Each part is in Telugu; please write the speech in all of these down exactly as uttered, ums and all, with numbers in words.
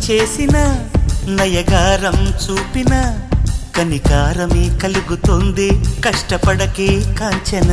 చేసిన నయగారం చూపిన కనికారమే కలుగుతుంది కష్టపడకే కాంచన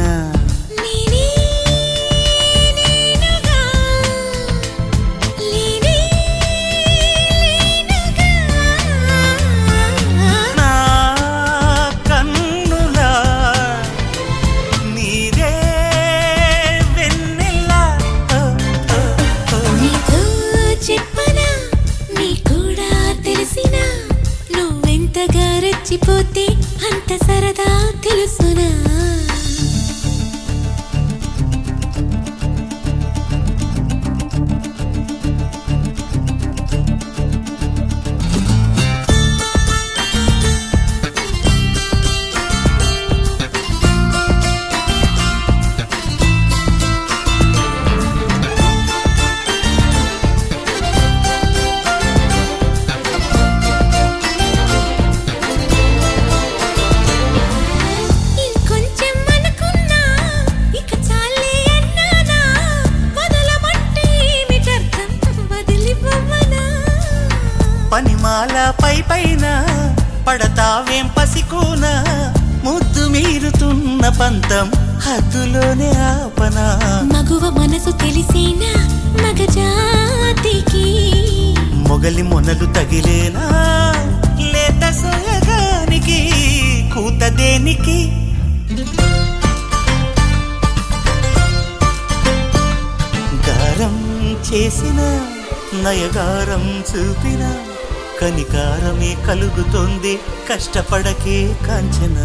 పోతే అంత సరదా తెలుసునా పనిమాల పై పైన పడతావేం పసికూన ముద్దు మీరుతున్న పంతం హద్దులోనే ఆపనా మగువ మనసు తెలిసేనా మగజాతికి మొగలి మొనలు తగిలేనా లేత సోయగానికి కూత దేనికి గారం చేసిన నయగారం చూపిన కనికారమే కలుగుతుంది కష్టపడకే కాంచన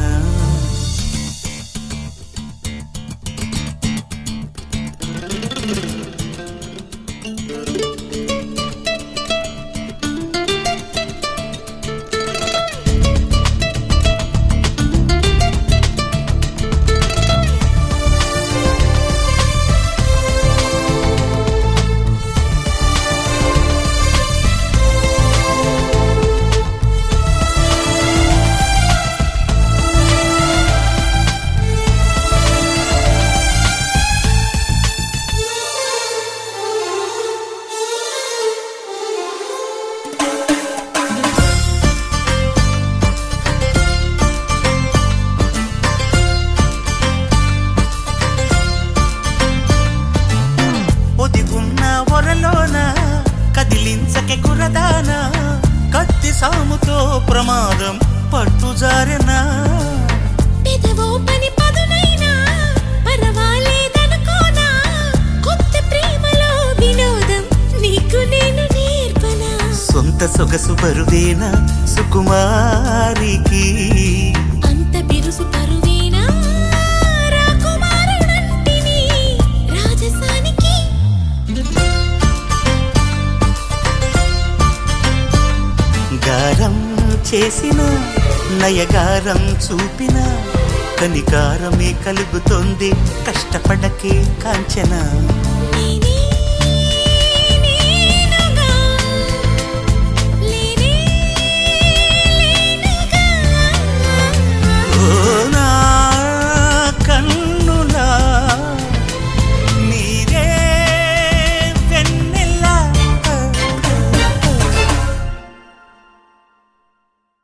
కదిలించకే కురదానా కత్తి సాముతో ప్రమాదం పట్టుజారెనా పెదవో పని పదునైనా పరవాలేదనుకోనా కొత్త ప్రేమలో వినోదం నీకు నేను నేర్పనా సొంత సొగసు బరువేనా సుకుమారికి అంత బిరుసు పరువేనా రాకుమారుడంటిని రాజసానికి గారం చేసిన నయగారం చూపిన కనికారమే కలుగుతుంది కష్టపడకే కాంచన నేనే